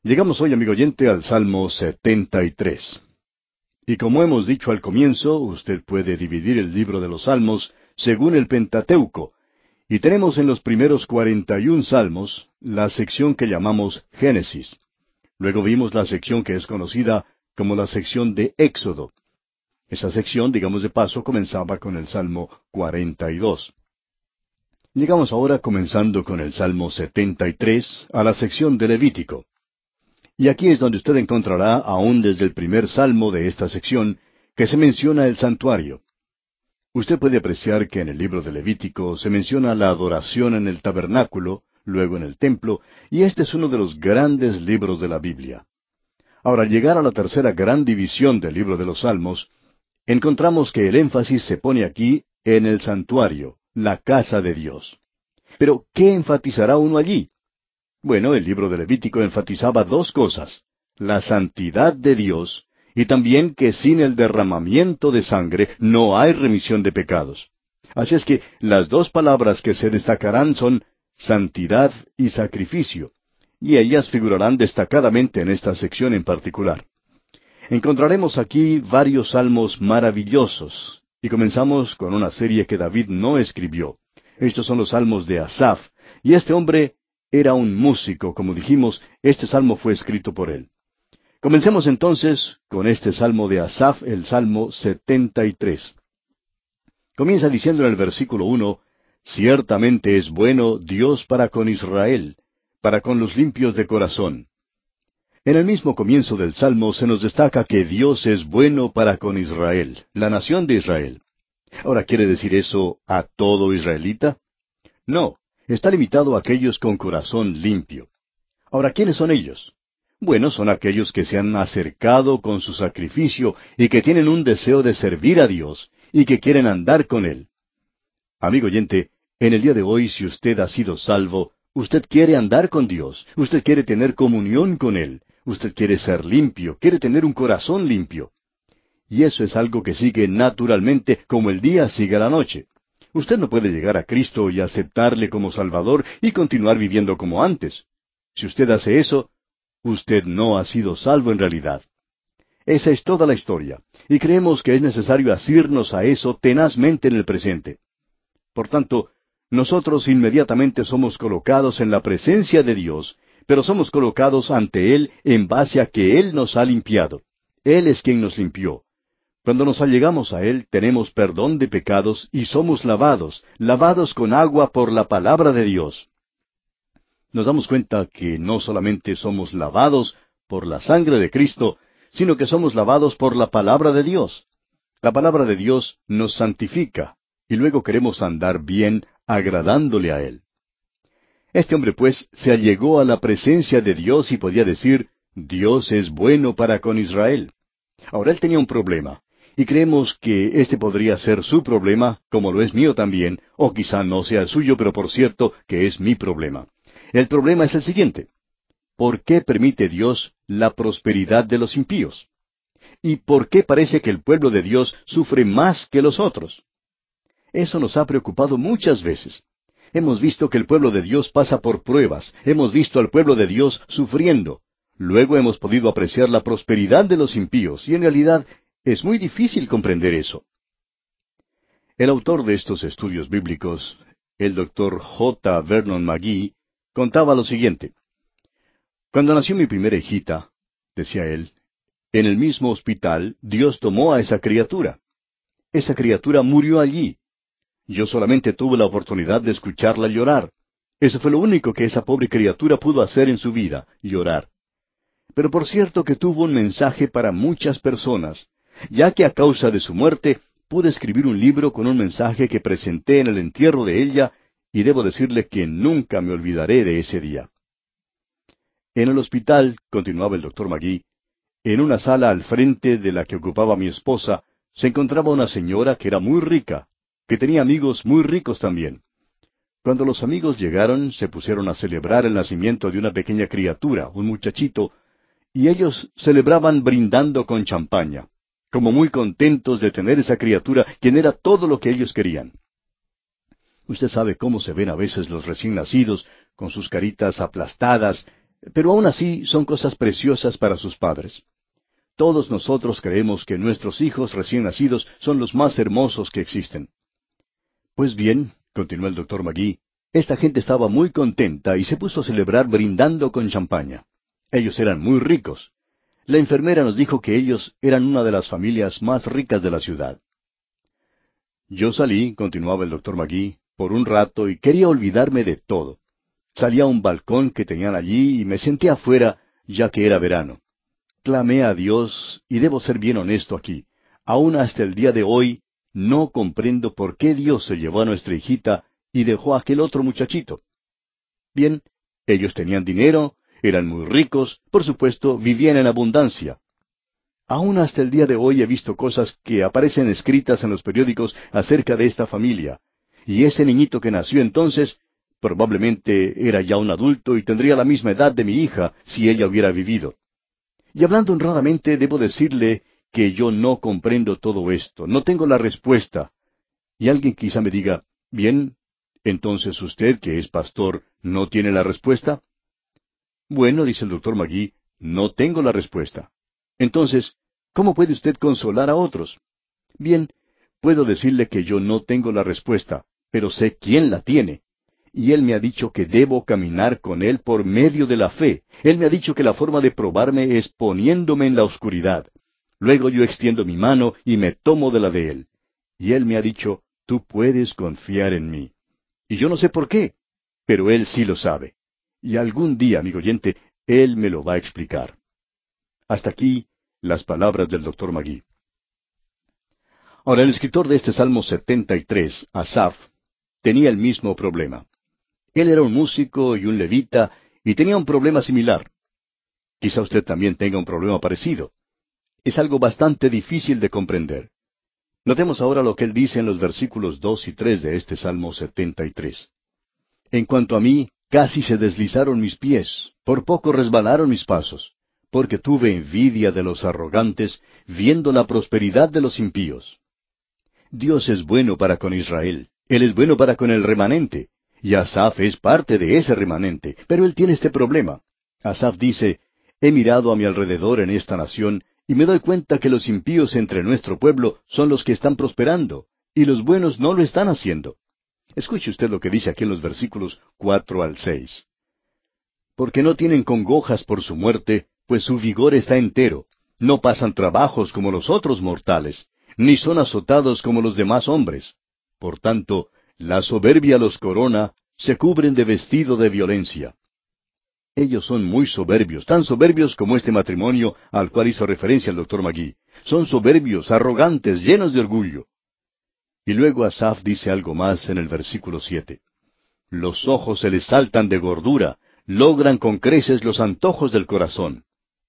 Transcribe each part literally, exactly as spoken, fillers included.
Llegamos hoy, amigo oyente, al Salmo setenta y tres. Y como hemos dicho al comienzo, usted puede dividir el libro de los Salmos según el Pentateuco. Y tenemos en los primeros cuarenta y un salmos la sección que llamamos Génesis. Luego vimos la sección que es conocida como la sección de Éxodo. Esa sección, digamos de paso, comenzaba con el Salmo cuarenta y dos. Llegamos ahora, comenzando con el Salmo setenta y tres, a la sección de Levítico. Y aquí es donde usted encontrará, aún desde el primer salmo de esta sección, que se menciona el santuario. Usted puede apreciar que en el libro de Levítico se menciona la adoración en el tabernáculo, luego en el templo, y este es uno de los grandes libros de la Biblia. Ahora, al llegar a la tercera gran división del libro de los Salmos, encontramos que el énfasis se pone aquí en el santuario, la casa de Dios. Pero, ¿qué enfatizará uno allí? Bueno, el libro de Levítico enfatizaba dos cosas: la santidad de Dios y también que sin el derramamiento de sangre no hay remisión de pecados. Así es que las dos palabras que se destacarán son santidad y sacrificio, y ellas figurarán destacadamente en esta sección en particular. Encontraremos aquí varios salmos maravillosos, y comenzamos con una serie que David no escribió. Estos son los salmos de Asaf, y este hombre era un músico, como dijimos. Este salmo fue escrito por él. Comencemos entonces con este salmo de Asaf, el Salmo setenta y tres. Comienza diciendo en el versículo uno, «Ciertamente es bueno Dios para con Israel, para con los limpios de corazón». En el mismo comienzo del Salmo se nos destaca que Dios es bueno para con Israel, la nación de Israel. Ahora, ¿quiere decir eso a todo israelita? No. Está limitado a aquellos con corazón limpio. Ahora, ¿quiénes son ellos? Bueno, son aquellos que se han acercado con su sacrificio y que tienen un deseo de servir a Dios y que quieren andar con Él. Amigo oyente, en el día de hoy, si usted ha sido salvo, usted quiere andar con Dios, usted quiere tener comunión con Él, usted quiere ser limpio, quiere tener un corazón limpio. Y eso es algo que sigue naturalmente como el día sigue a la noche. Usted no puede llegar a Cristo y aceptarle como Salvador y continuar viviendo como antes. Si usted hace eso, usted no ha sido salvo en realidad. Esa es toda la historia, y creemos que es necesario asirnos a eso tenazmente en el presente. Por tanto, nosotros inmediatamente somos colocados en la presencia de Dios, pero somos colocados ante Él en base a que Él nos ha limpiado. Él es quien nos limpió. Cuando nos allegamos a Él, tenemos perdón de pecados y somos lavados, lavados con agua por la palabra de Dios. Nos damos cuenta que no solamente somos lavados por la sangre de Cristo, sino que somos lavados por la palabra de Dios. La palabra de Dios nos santifica, y luego queremos andar bien, agradándole a Él. Este hombre, pues, se allegó a la presencia de Dios y podía decir, Dios es bueno para con Israel. Ahora, él tenía un problema. Y creemos que este podría ser su problema, como lo es mío también, o quizá no sea el suyo, pero por cierto que es mi problema. El problema es el siguiente: ¿por qué permite Dios la prosperidad de los impíos? ¿Y por qué parece que el pueblo de Dios sufre más que los otros? Eso nos ha preocupado muchas veces. Hemos visto que el pueblo de Dios pasa por pruebas, hemos visto al pueblo de Dios sufriendo. Luego hemos podido apreciar la prosperidad de los impíos, y en realidad es muy difícil comprender eso. El autor de estos estudios bíblicos, el doctor J. Vernon McGee, contaba lo siguiente. Cuando nació mi primera hijita, decía él, en el mismo hospital Dios tomó a esa criatura. Esa criatura murió allí. Yo solamente tuve la oportunidad de escucharla llorar. Eso fue lo único que esa pobre criatura pudo hacer en su vida, llorar. Pero por cierto que tuvo un mensaje para muchas personas, ya que a causa de su muerte pude escribir un libro con un mensaje que presenté en el entierro de ella, y debo decirle que nunca me olvidaré de ese día. En el hospital, continuaba el doctor McGee, en una sala al frente de la que ocupaba mi esposa, se encontraba una señora que era muy rica, que tenía amigos muy ricos también. Cuando los amigos llegaron, se pusieron a celebrar el nacimiento de una pequeña criatura, un muchachito, y ellos celebraban brindando con champaña, como muy contentos de tener esa criatura, quien era todo lo que ellos querían. Usted sabe cómo se ven a veces los recién nacidos, con sus caritas aplastadas, Pero aún así son cosas preciosas para sus padres. Todos nosotros creemos que nuestros hijos recién nacidos son los más hermosos que existen. Pues bien, continuó el doctor Magee, esta gente estaba muy contenta y se puso a celebrar brindando con champaña. Ellos eran muy ricos. La enfermera nos dijo que ellos eran una de las familias más ricas de la ciudad. Yo salí, continuaba el doctor Magee, por un rato y quería olvidarme de todo. Salí a un balcón que tenían allí y me senté afuera, ya que era verano. Clamé a Dios, y debo ser bien honesto aquí, aún hasta el día de hoy, no comprendo por qué Dios se llevó a nuestra hijita y dejó a aquel otro muchachito. Bien, ellos tenían dinero, eran muy ricos, por supuesto, vivían en abundancia. Aún hasta el día de hoy he visto cosas que aparecen escritas en los periódicos acerca de esta familia, y ese niñito que nació entonces, probablemente era ya un adulto y tendría la misma edad de mi hija si ella hubiera vivido. Y hablando honradamente, debo decirle que yo no comprendo todo esto, no tengo la respuesta. Y alguien quizá me diga, bien, entonces usted, que es pastor, ¿no tiene la respuesta? Bueno, dice el doctor Magee, no tengo la respuesta. Entonces, ¿cómo puede usted consolar a otros? Bien, puedo decirle que yo no tengo la respuesta, pero sé quién la tiene. Y Él me ha dicho que debo caminar con Él por medio de la fe. Él me ha dicho que la forma de probarme es poniéndome en la oscuridad. Luego yo extiendo mi mano y me tomo de la de Él. Y Él me ha dicho, tú puedes confiar en mí. Y yo no sé por qué, pero Él sí lo sabe. Y algún día, amigo oyente, Él me lo va a explicar. Hasta aquí las palabras del doctor Magee. Ahora, el escritor de este Salmo setenta y tres, Asaf, tenía el mismo problema. Él era un músico y un levita, y tenía un problema similar. Quizá usted también tenga un problema parecido. Es algo bastante difícil de comprender. Notemos ahora lo que él dice en los versículos dos y tres de este Salmo setenta y tres. En cuanto a mí, casi se deslizaron mis pies, por poco resbalaron mis pasos, porque tuve envidia de los arrogantes, viendo la prosperidad de los impíos. Dios es bueno para con Israel, Él es bueno para con el remanente. Y Asaf es parte de ese remanente, pero él tiene este problema. Asaf dice, he mirado a mi alrededor en esta nación, y me doy cuenta que los impíos entre nuestro pueblo son los que están prosperando, y los buenos no lo están haciendo. Escuche usted lo que dice aquí en los versículos cuatro al seis. Porque no tienen congojas por su muerte, pues su vigor está entero. No pasan trabajos como los otros mortales, ni son azotados como los demás hombres. Por tanto, la soberbia los corona, se cubren de vestido de violencia. Ellos son muy soberbios, tan soberbios como este matrimonio al cual hizo referencia el doctor Magee. Son soberbios, arrogantes, llenos de orgullo. Y luego Asaf dice algo más en el versículo siete. Los ojos se les saltan de gordura, logran con creces los antojos del corazón.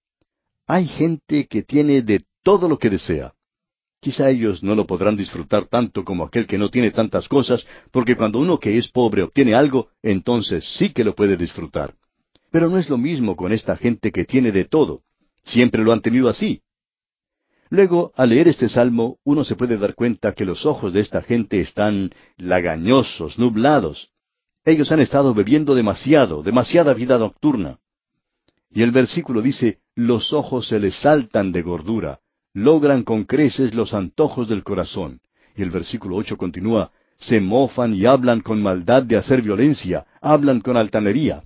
Hay gente que tiene de todo lo que desea. Quizá ellos no lo podrán disfrutar tanto como aquel que no tiene tantas cosas, porque cuando uno que es pobre obtiene algo, entonces sí que lo puede disfrutar. Pero no es lo mismo con esta gente que tiene de todo. Siempre lo han tenido así. Luego, al leer este salmo, uno se puede dar cuenta que los ojos de esta gente están lagañosos, nublados. Ellos han estado bebiendo demasiado, demasiada vida nocturna. Y el versículo dice, los ojos se les saltan de gordura, logran con creces los antojos del corazón. Y el versículo ocho continúa, se mofan y hablan con maldad de hacer violencia, hablan con altanería.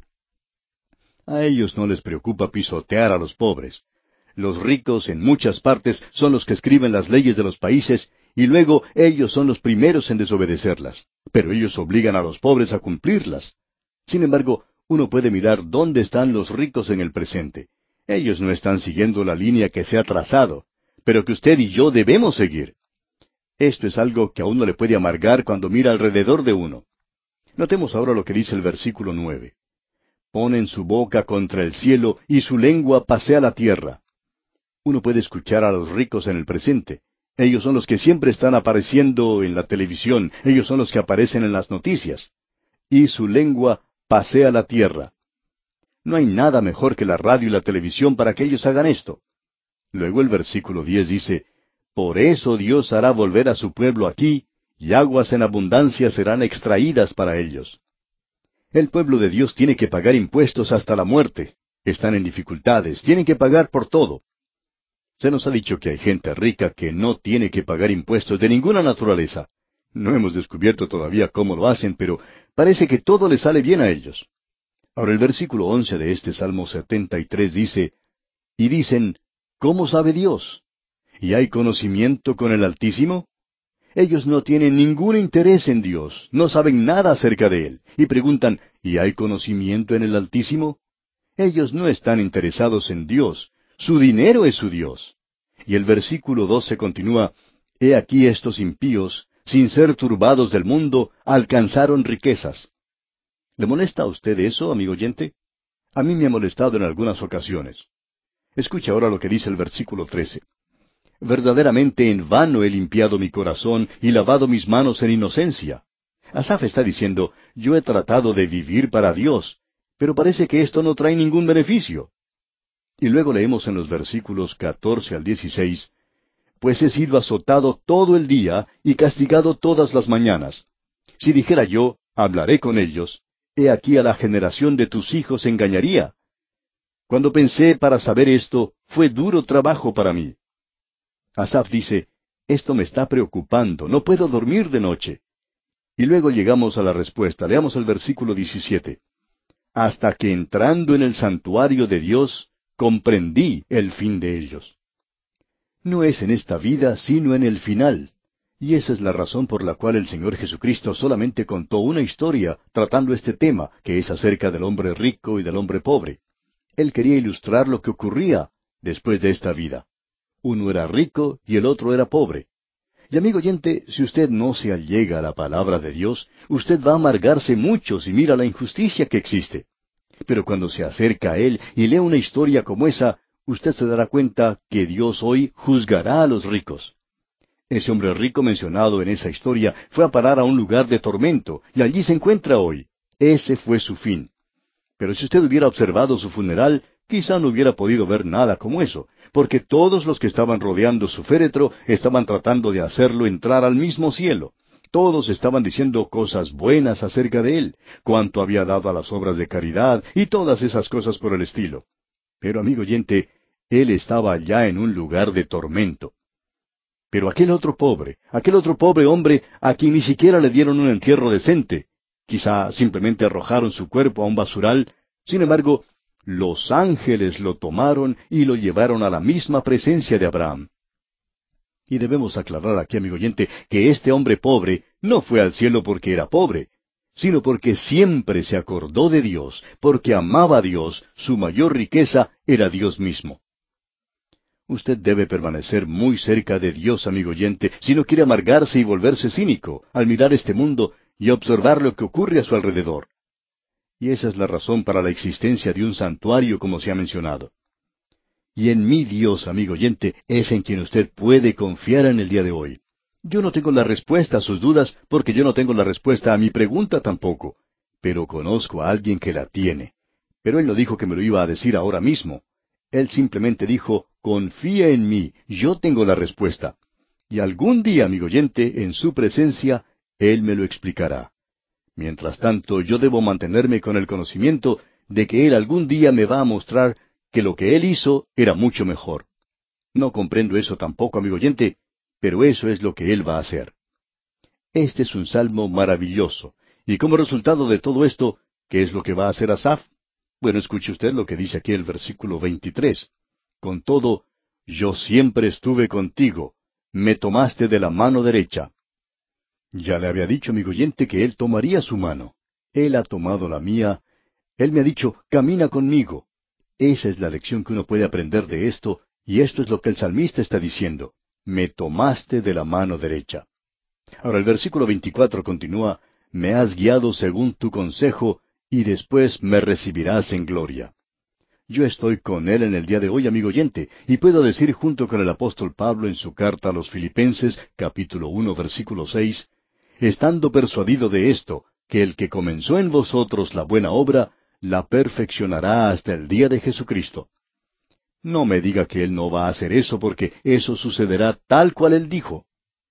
A ellos no les preocupa pisotear a los pobres. Los ricos en muchas partes son los que escriben las leyes de los países, y luego ellos son los primeros en desobedecerlas. Pero ellos obligan a los pobres a cumplirlas. Sin embargo, uno puede mirar dónde están los ricos en el presente. Ellos no están siguiendo la línea que se ha trazado, pero que usted y yo debemos seguir. Esto es algo que a uno le puede amargar cuando mira alrededor de uno. Notemos ahora lo que dice el versículo nueve. Ponen su boca contra el cielo y su lengua pasea la tierra. Uno puede escuchar a los ricos en el presente. Ellos son los que siempre están apareciendo en la televisión, ellos son los que aparecen en las noticias. Y su lengua pasea la tierra. No hay nada mejor que la radio y la televisión para que ellos hagan esto. Luego el versículo diez dice, por eso Dios hará volver a su pueblo aquí, y aguas en abundancia serán extraídas para ellos. El pueblo de Dios tiene que pagar impuestos hasta la muerte. están en dificultades, tienen que pagar por todo. Se nos ha dicho que hay gente rica que no tiene que pagar impuestos de ninguna naturaleza. No hemos descubierto todavía cómo lo hacen, pero parece que todo les sale bien a ellos. Ahora el versículo once de este Salmo setenta y tres dice, y dicen, ¿cómo sabe Dios? ¿Y hay conocimiento con el Altísimo? Ellos no tienen ningún interés en Dios, no saben nada acerca de Él, y preguntan, ¿y hay conocimiento en el Altísimo? Ellos no están interesados en Dios, su dinero es su Dios. Y el versículo doce continúa, He aquí estos impíos, sin ser turbados del mundo, alcanzaron riquezas. ¿Le molesta a usted eso, amigo oyente? A mí me ha molestado en algunas ocasiones. Escuche ahora lo que dice el versículo trece. Verdaderamente en vano he limpiado mi corazón y lavado mis manos en inocencia. Asaf está diciendo, yo he tratado de vivir para Dios, pero parece que esto no trae ningún beneficio. Y luego leemos en los versículos catorce al dieciséis, Pues he sido azotado todo el día y castigado todas las mañanas. Si dijera yo, hablaré con ellos, he aquí a la generación de tus hijos engañaría. Cuando pensé para saber esto, fue duro trabajo para mí. Asaf dice, esto me está preocupando, no puedo dormir de noche. Y luego llegamos a la respuesta. Leamos el versículo diecisiete. Hasta que entrando en el santuario de Dios, comprendí el fin de ellos. No es en esta vida, sino en el final. Y esa es la razón por la cual el Señor Jesucristo solamente contó una historia tratando este tema, que es acerca del hombre rico y del hombre pobre. Él quería ilustrar lo que ocurría después de esta vida. Uno era rico y el otro era pobre. Y amigo oyente, si usted no se allega a la palabra de Dios, usted va a amargarse mucho si mira la injusticia que existe. Pero cuando se acerca a Él y lee una historia como esa, usted se dará cuenta que Dios hoy juzgará a los ricos. Ese hombre rico mencionado en esa historia fue a parar a un lugar de tormento, y allí se encuentra hoy. Ese fue su fin. Pero si usted hubiera observado su funeral, quizá no hubiera podido ver nada como eso, porque todos los que estaban rodeando su féretro estaban tratando de hacerlo entrar al mismo cielo. Todos estaban diciendo cosas buenas acerca de él, cuánto había dado a las obras de caridad y todas esas cosas por el estilo. Pero, amigo oyente, él estaba allá en un lugar de tormento. Pero aquel otro pobre, aquel otro pobre hombre a quien ni siquiera le dieron un entierro decente, quizá simplemente arrojaron su cuerpo a un basural, sin embargo, los ángeles lo tomaron y lo llevaron a la misma presencia de Abraham. Y debemos aclarar aquí, amigo oyente, que este hombre pobre no fue al cielo porque era pobre, sino porque siempre se acordó de Dios, porque amaba a Dios, su mayor riqueza era Dios mismo. Usted debe permanecer muy cerca de Dios, amigo oyente, si no quiere amargarse y volverse cínico al mirar este mundo y observar lo que ocurre a su alrededor. Y esa es la razón para la existencia de un santuario, como se ha mencionado. Y en mi Dios, amigo oyente, es en quien usted puede confiar en el día de hoy. Yo no tengo la respuesta a sus dudas, porque yo no tengo la respuesta a mi pregunta tampoco, pero conozco a alguien que la tiene. Pero él no dijo que me lo iba a decir ahora mismo. Él simplemente dijo, confía en mí, yo tengo la respuesta. Y algún día, amigo oyente, en su presencia, él me lo explicará. Mientras tanto, yo debo mantenerme con el conocimiento de que Él algún día me va a mostrar que lo que Él hizo era mucho mejor. No comprendo eso tampoco, amigo oyente, pero eso es lo que Él va a hacer. Este es un salmo maravilloso. Y como resultado de todo esto, ¿qué es lo que va a hacer Asaf? Bueno, escuche usted lo que dice aquí el versículo veintitrés. Con todo, yo siempre estuve contigo, me tomaste de la mano derecha. Ya le había dicho, amigo oyente, que Él tomaría su mano. Él ha tomado la mía. Él me ha dicho, camina conmigo. Esa es la lección que uno puede aprender de esto, y esto es lo que el salmista está diciendo. Me tomaste de la mano derecha. Ahora el versículo veinticuatro continúa, me has guiado según tu consejo, y después me recibirás en gloria. Yo estoy con Él en el día de hoy, amigo oyente, y puedo decir junto con el apóstol Pablo en su carta a los Filipenses, capítulo uno, versículo seis, estando persuadido de esto, que el que comenzó en vosotros la buena obra, la perfeccionará hasta el día de Jesucristo. No me diga que Él no va a hacer eso, porque eso sucederá tal cual Él dijo.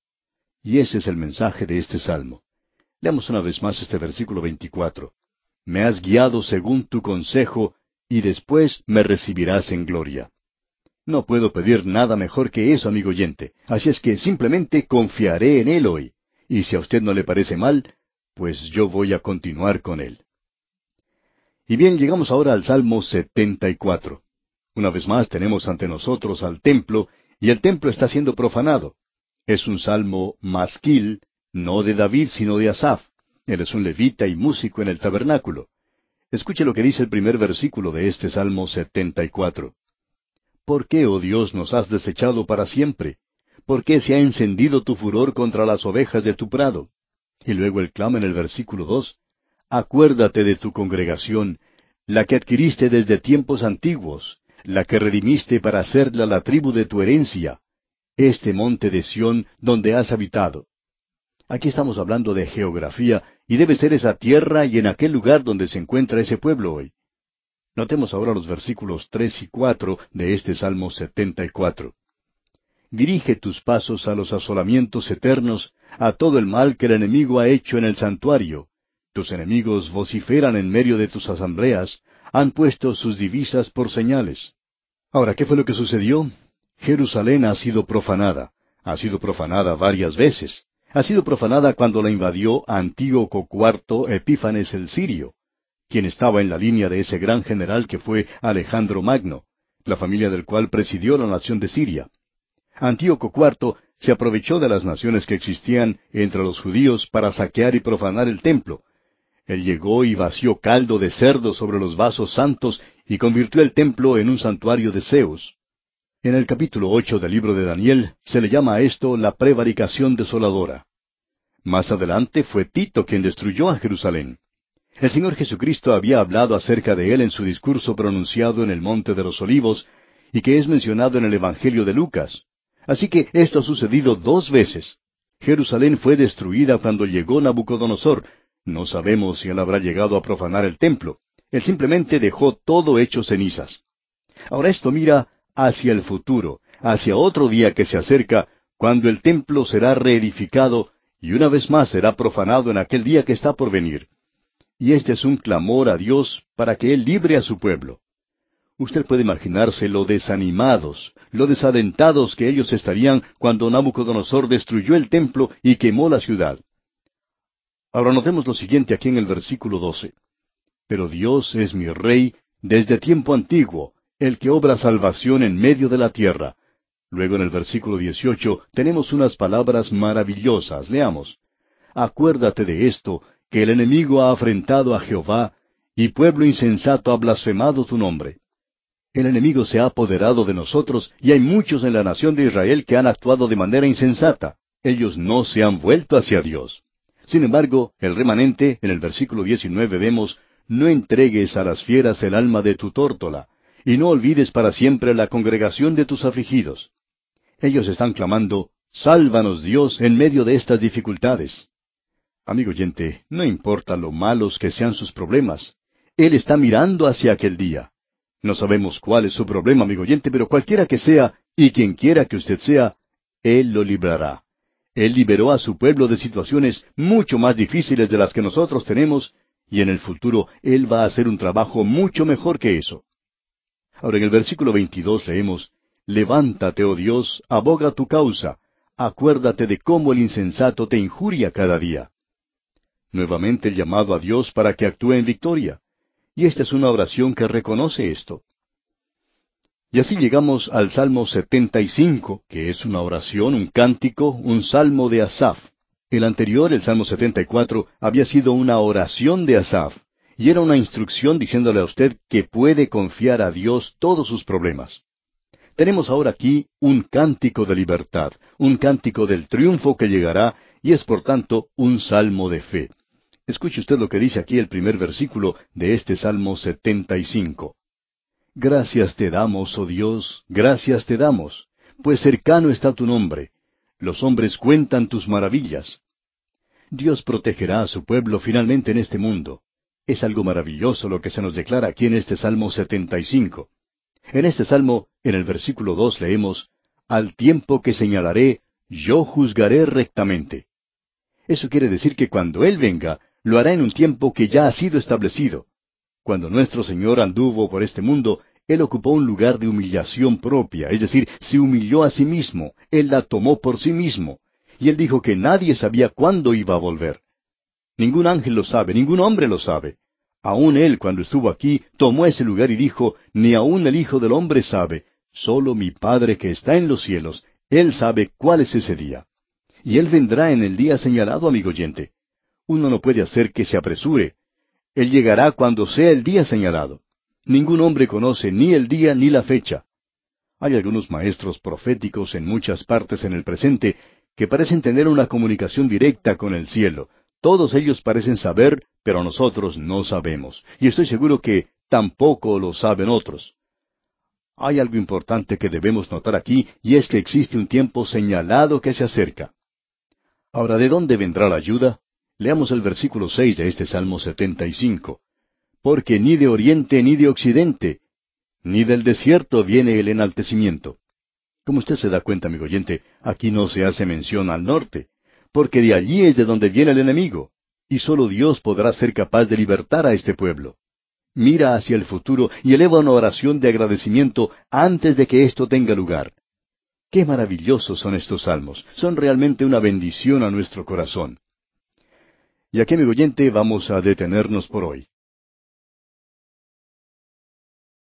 Y ese es el mensaje de este salmo. Leamos una vez más este versículo veinticuatro. Me has guiado según tu consejo, y después me recibirás en gloria. No puedo pedir nada mejor que eso, amigo oyente, así es que simplemente confiaré en Él hoy, y si a usted no le parece mal, pues yo voy a continuar con Él. Y bien, llegamos ahora al Salmo setenta y cuatro. Una vez más tenemos ante nosotros al templo, y el templo está siendo profanado. Es un salmo masquil, no de David, sino de Asaf. Él es un levita y músico en el tabernáculo. Escuche lo que dice el primer versículo de este Salmo setenta y cuatro. ¿Por qué, oh Dios, nos has desechado para siempre? ¿Por qué se ha encendido tu furor contra las ovejas de tu prado? Y luego él clama en el versículo dos. Acuérdate de tu congregación, la que adquiriste desde tiempos antiguos, la que redimiste para hacerla la tribu de tu herencia, este monte de Sión donde has habitado. Aquí estamos hablando de geografía, y debe ser esa tierra y en aquel lugar donde se encuentra ese pueblo hoy. Notemos ahora los versículos tres y cuatro de este Salmo setenta y cuatro. Dirige tus pasos a los asolamientos eternos, a todo el mal que el enemigo ha hecho en el santuario. Tus enemigos vociferan en medio de tus asambleas, han puesto sus divisas por señales. Ahora, ¿qué fue lo que sucedió? Jerusalén ha sido profanada. Ha sido profanada varias veces. Ha sido profanada cuando la invadió Antíoco cuarto Epífanes el Sirio, quien estaba en la línea de ese gran general que fue Alejandro Magno, la familia del cual presidió la nación de Siria. Antíoco cuarto se aprovechó de las naciones que existían entre los judíos para saquear y profanar el templo. Él llegó y vació caldo de cerdo sobre los vasos santos y convirtió el templo en un santuario de Zeus. En el capítulo ocho del libro de Daniel se le llama a esto la prevaricación desoladora. Más adelante fue Tito quien destruyó a Jerusalén. El Señor Jesucristo había hablado acerca de él en su discurso pronunciado en el Monte de los Olivos, y que es mencionado en el Evangelio de Lucas. Así que esto ha sucedido dos veces. Jerusalén fue destruida cuando llegó Nabucodonosor. No sabemos si él habrá llegado a profanar el templo. Él simplemente dejó todo hecho cenizas. Ahora esto mira hacia el futuro, hacia otro día que se acerca, cuando el templo será reedificado y una vez más será profanado en aquel día que está por venir. Y este es un clamor a Dios para que Él libre a su pueblo. Usted puede imaginarse lo desanimados, lo desalentados que ellos estarían cuando Nabucodonosor destruyó el templo y quemó la ciudad. Ahora notemos lo siguiente aquí en el versículo doce. Pero Dios es mi Rey desde tiempo antiguo, el que obra salvación en medio de la tierra. Luego en el versículo dieciocho tenemos unas palabras maravillosas. Leamos. Acuérdate de esto, que el enemigo ha afrentado a Jehová, y pueblo insensato ha blasfemado tu nombre. El enemigo se ha apoderado de nosotros, y hay muchos en la nación de Israel que han actuado de manera insensata. Ellos no se han vuelto hacia Dios. Sin embargo, el remanente, en el versículo diecinueve vemos, no entregues a las fieras el alma de tu tórtola, y no olvides para siempre la congregación de tus afligidos. Ellos están clamando, sálvanos Dios en medio de estas dificultades. Amigo oyente, no importa lo malos que sean sus problemas, Él está mirando hacia aquel día. No sabemos cuál es su problema, amigo oyente, pero cualquiera que sea, y quien quiera que usted sea, Él lo librará. Él liberó a su pueblo de situaciones mucho más difíciles de las que nosotros tenemos, y en el futuro Él va a hacer un trabajo mucho mejor que eso. Ahora en el versículo veintidós leemos, levántate, oh Dios, aboga tu causa, acuérdate de cómo el insensato te injuria cada día. Nuevamente el llamado a Dios para que actúe en victoria. Y esta es una oración que reconoce esto. Y así llegamos al Salmo setenta y cinco, que es una oración, un cántico, un salmo de Asaf. El anterior, el Salmo setenta y cuatro, había sido una oración de Asaf, y era una instrucción diciéndole a usted que puede confiar a Dios todos sus problemas. Tenemos ahora aquí un cántico de libertad, un cántico del triunfo que llegará, y es por tanto un salmo de fe. Escuche usted lo que dice aquí el primer versículo de este Salmo setenta y cinco. Gracias te damos, oh Dios, gracias te damos, pues cercano está tu nombre. Los hombres cuentan tus maravillas. Dios protegerá a su pueblo finalmente en este mundo. Es algo maravilloso lo que se nos declara aquí en este Salmo setenta y cinco. En este Salmo, en el versículo dos leemos, al tiempo que señalaré, yo juzgaré rectamente. Eso quiere decir que cuando Él venga, lo hará en un tiempo que ya ha sido establecido. Cuando nuestro Señor anduvo por este mundo, Él ocupó un lugar de humillación propia, es decir, se humilló a sí mismo, Él la tomó por sí mismo. Y Él dijo que nadie sabía cuándo iba a volver. Ningún ángel lo sabe, ningún hombre lo sabe. Aun Él, cuando estuvo aquí, tomó ese lugar y dijo, ni aun el Hijo del Hombre sabe, solo mi Padre que está en los cielos, Él sabe cuál es ese día. Y Él vendrá en el día señalado, amigo oyente. Uno no puede hacer que se apresure. Él llegará cuando sea el día señalado. Ningún hombre conoce ni el día ni la fecha. Hay algunos maestros proféticos en muchas partes en el presente que parecen tener una comunicación directa con el cielo. Todos ellos parecen saber, pero nosotros no sabemos. Y estoy seguro que tampoco lo saben otros. Hay algo importante que debemos notar aquí, y es que existe un tiempo señalado que se acerca. Ahora, ¿de dónde vendrá la ayuda? Leamos el versículo seis de este Salmo setenta y cinco. Porque ni de oriente ni de occidente, ni del desierto viene el enaltecimiento. Como usted se da cuenta, amigo oyente, aquí no se hace mención al norte, porque de allí es de donde viene el enemigo, y solo Dios podrá ser capaz de libertar a este pueblo. Mira hacia el futuro y eleva una oración de agradecimiento antes de que esto tenga lugar. ¡Qué maravillosos son estos salmos! Son realmente una bendición a nuestro corazón. Y aquí, amigo oyente, vamos a detenernos por hoy.